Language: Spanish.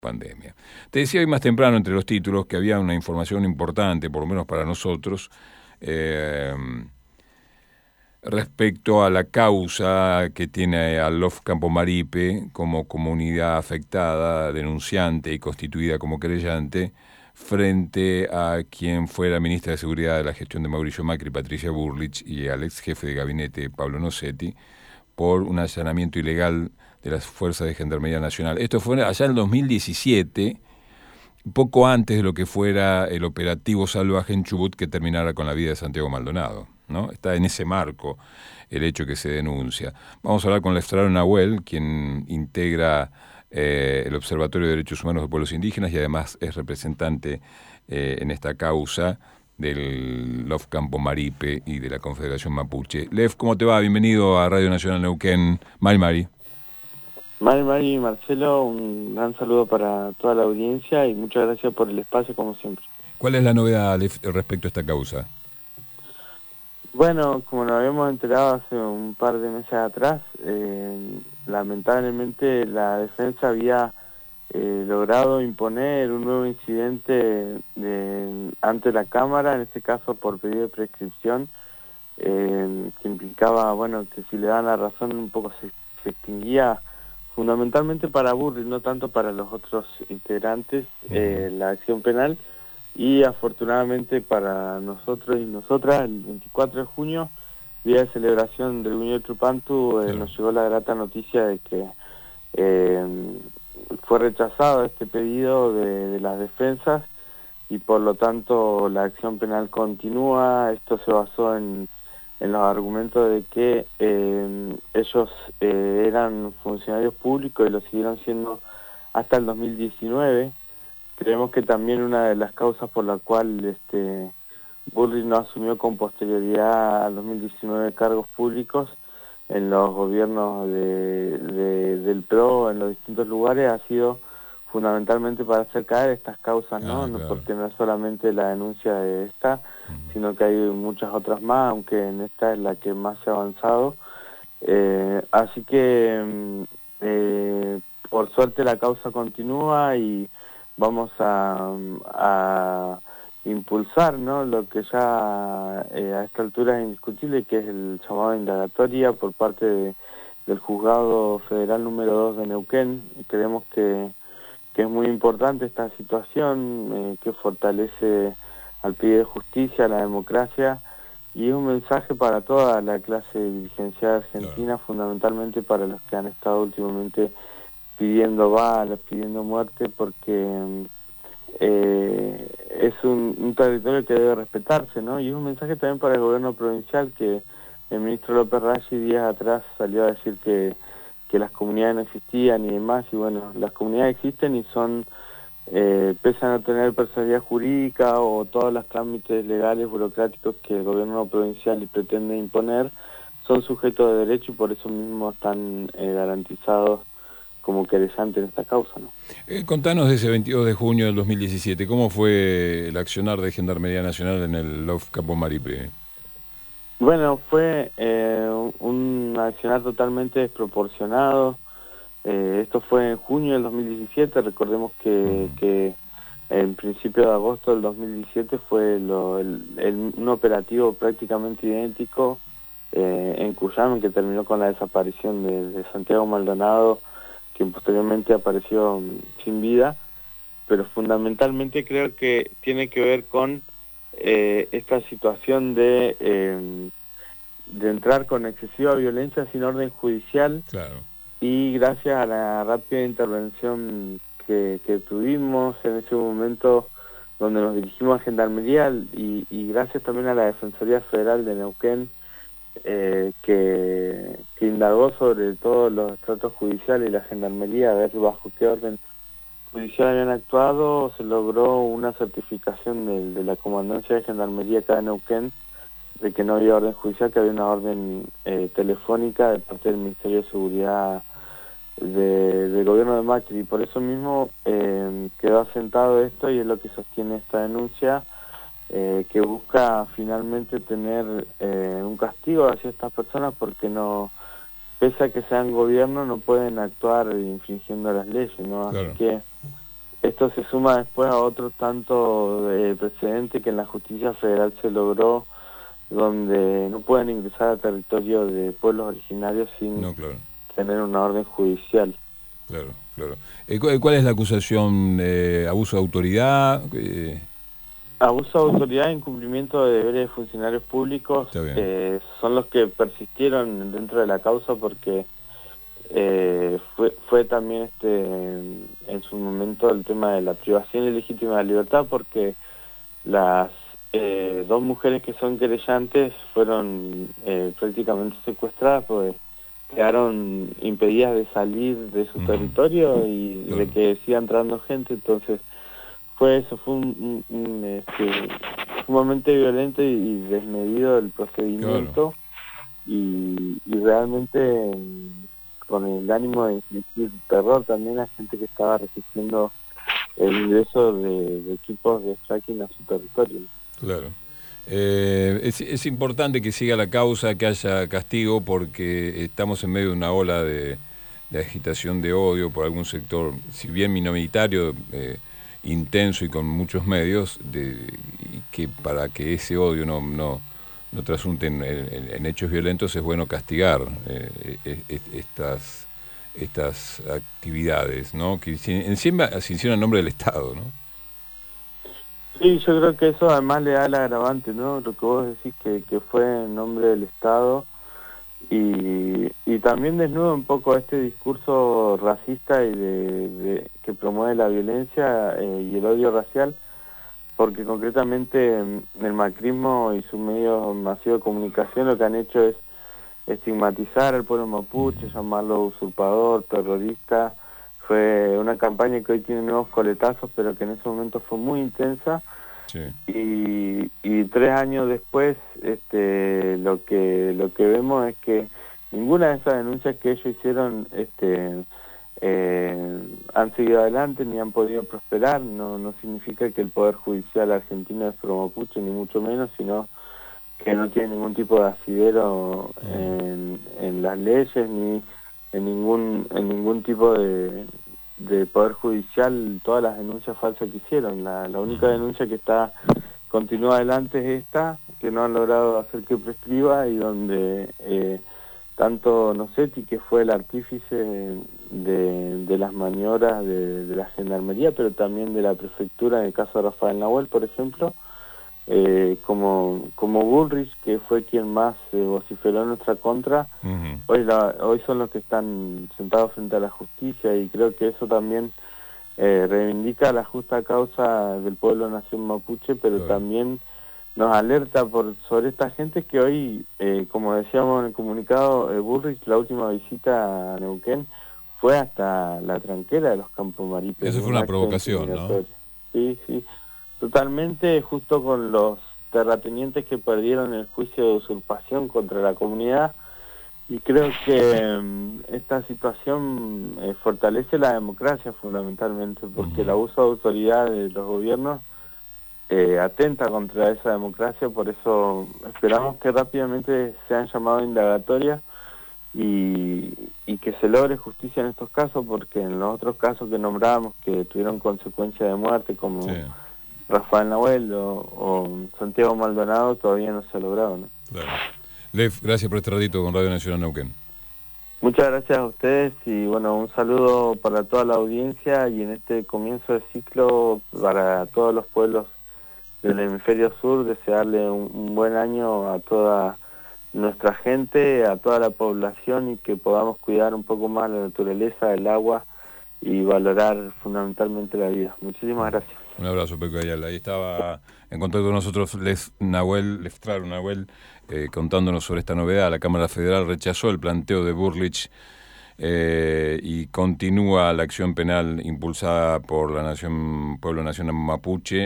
pandemia. Te decía hoy más temprano entre los títulos que había una información importante, por lo menos para nosotros, respecto a la causa que tiene a LOF Campo Maripe como comunidad afectada, denunciante y constituida como querellante, frente a quien fuera ministra de Seguridad de la gestión de Mauricio Macri, Patricia Bullrich, y al ex jefe de gabinete, Pablo Nocetti, por un allanamiento ilegal de las fuerzas de Gendarmería Nacional. Esto fue allá en el 2017, poco antes de lo que fuera el operativo salvaje en Chubut que terminara con la vida de Santiago Maldonado, ¿no? Está en ese marco el hecho que se denuncia. Vamos a hablar con Leftraro Nahuel, quien integra el Observatorio de Derechos Humanos de Pueblos Indígenas y además es representante en esta causa del LOF Campo Maripe y de la Confederación Mapuche. Lef, ¿cómo te va? Bienvenido a Radio Nacional Neuquén. Mari. Mari, Marcelo, un gran saludo para toda la audiencia y muchas gracias por el espacio, como siempre. ¿Cuál es la novedad respecto a esta causa? Bueno, como nos habíamos enterado hace un par de meses atrás, lamentablemente la defensa había logrado imponer un nuevo incidente ante la Cámara, en este caso por pedido de prescripción, que implicaba, bueno, que si le dan la razón un poco se extinguía fundamentalmente para Bullrich, no tanto para los otros integrantes, la acción penal, y afortunadamente para nosotros y nosotras, el 24 de junio, día de celebración del Unión Trupantu, nos llegó la grata noticia de que fue rechazado este pedido de las defensas y por lo tanto la acción penal continúa. Esto se basó en los argumentos de que ellos eran funcionarios públicos y lo siguieron siendo hasta el 2019. Creemos que también una de las causas por la cual Bullrich no asumió con posterioridad al 2019 cargos públicos en los gobiernos del PRO en los distintos lugares ha sido fundamentalmente para hacer caer estas causas, ¿no? Claro. Porque no es solamente la denuncia de esta, sino que hay muchas otras más, aunque en esta es la que más se ha avanzado. Así que por suerte la causa continúa y vamos a impulsar, ¿no?, lo que ya a esta altura es indiscutible, que es el llamado a indagatoria por parte del Juzgado Federal número 2 de Neuquén. Y creemos que es muy importante esta situación, que fortalece al pedido de justicia, a la democracia, y es un mensaje para toda la clase dirigencial argentina, fundamentalmente para los que han estado últimamente pidiendo balas, pidiendo muerte, porque es un territorio que debe respetarse, ¿no? Y es un mensaje también para el gobierno provincial, que el ministro López Raggi días atrás salió a decir que las comunidades no existían y demás, y bueno, las comunidades existen y son, pese a no tener personalidad jurídica o todos los trámites legales, burocráticos que el gobierno provincial pretende imponer, son sujetos de derecho y por eso mismo están garantizados como querellantes en esta causa, ¿no? Contanos de ese 22 de junio del 2017, ¿cómo fue el accionar de Gendarmería Nacional en el LOF Campo Maripe? Bueno, fue un accionar totalmente desproporcionado. Esto fue en junio del 2017, recordemos que en principio de agosto del 2017 fue un operativo prácticamente idéntico en Cuyam, que terminó con la desaparición de Santiago Maldonado, quien posteriormente apareció sin vida, pero fundamentalmente creo que tiene que ver con esta situación de entrar con excesiva violencia sin orden judicial. Claro. Y gracias a la rápida intervención que tuvimos en ese momento donde nos dirigimos a Gendarmería y gracias también a la Defensoría Federal de Neuquén, que indagó sobre todos los tratos judiciales y la Gendarmería a ver bajo qué orden judicial habían actuado, se logró una certificación de la Comandancia de Gendarmería acá de Neuquén de que no había orden judicial, que había una orden telefónica de parte del Ministerio de Seguridad del gobierno de Macri, y por eso mismo quedó asentado esto y es lo que sostiene esta denuncia, que busca finalmente tener un castigo hacia estas personas porque no, pese a que sean gobierno, no pueden actuar infringiendo las leyes, ¿no? Claro. Así que esto se suma después a otros tantos precedentes que en la justicia federal se logró, donde no pueden ingresar a territorio de pueblos originarios sin tener una orden judicial. Claro, claro. ¿Cuál es la acusación? ¿Abuso de autoridad? Abuso de autoridad e incumplimiento de deberes de funcionarios públicos son los que persistieron dentro de la causa, porque fue también en su momento el tema de la privación ilegítima de libertad, porque las dos mujeres que son querellantes fueron prácticamente secuestradas, pues quedaron impedidas de salir de su territorio y de que siga entrando gente. Entonces fue sumamente violento y desmedido el procedimiento, y realmente con el ánimo de infligir terror también a gente que estaba resistiendo el ingreso de equipos de fracking a su territorio. Claro. Es importante que siga la causa, que haya castigo, porque estamos en medio de una ola de agitación de odio por algún sector, si bien minoritario, intenso y con muchos medios, y que para que ese odio no trasunte en hechos violentos, es bueno castigar estas actividades, ¿no? Que encima se hicieron en nombre del Estado, ¿no? Sí, yo creo que eso además le da el agravante, ¿no? Lo que vos decís que fue en nombre del Estado, y también desnuda un poco este discurso racista y que promueve la violencia y el odio racial, porque concretamente el macrismo y sus medios masivos de comunicación lo que han hecho es estigmatizar al pueblo mapuche, llamarlo usurpador, terrorista. Fue una campaña que hoy tiene nuevos coletazos, pero que en ese momento fue muy intensa. Sí. Y 3 años después, lo que vemos es que ninguna de esas denuncias que ellos hicieron han seguido adelante ni han podido prosperar. No significa que el Poder Judicial argentino es pro mapuche, ni mucho menos, sino que no tiene ningún tipo de asidero en las leyes ni en ningún tipo de Poder Judicial todas las denuncias falsas que hicieron. La única denuncia que continúa adelante es esta, que no han logrado hacer que prescriba, y donde tanto Nocetti, que fue el artífice de las maniobras de la Gendarmería, pero también de la Prefectura en el caso de Rafael Nahuel, por ejemplo, como Bullrich, que fue quien más vociferó en nuestra contra, hoy son los que están sentados frente a la justicia, y creo que eso también reivindica la justa causa del pueblo nación mapuche, pero también nos alerta sobre esta gente que hoy, como decíamos en el comunicado, Bullrich, la última visita a Neuquén fue hasta la tranquera de los Campos Maripes. Eso fue una provocación, ¿no? Sí, totalmente, justo con los terratenientes que perdieron el juicio de usurpación contra la comunidad, y creo que esta situación fortalece la democracia fundamentalmente, porque el abuso de autoridad de los gobiernos atenta contra esa democracia. Por eso esperamos que rápidamente sean llamados a indagatoria y que se logre justicia en estos casos, porque en los otros casos que nombrábamos que tuvieron consecuencias de muerte, como Rafael Nahuel o Santiago Maldonado, todavía no se ha logrado, ¿no? Claro. Lef, gracias por este ratito con Radio Nacional Neuquén. Muchas gracias a ustedes, y bueno, un saludo para toda la audiencia, y en este comienzo de ciclo para todos los pueblos del hemisferio sur, desearle un buen año a toda nuestra gente, a toda la población, y que podamos cuidar un poco más la naturaleza, el agua, y valorar fundamentalmente la vida. Muchísimas gracias. Un abrazo, Peco Ayala. Ahí estaba en contacto con nosotros Leftraro Nahuel, contándonos sobre esta novedad. La Cámara Federal rechazó el planteo de Bullrich y continúa la acción penal impulsada por la Pueblo Nacional Mapuche.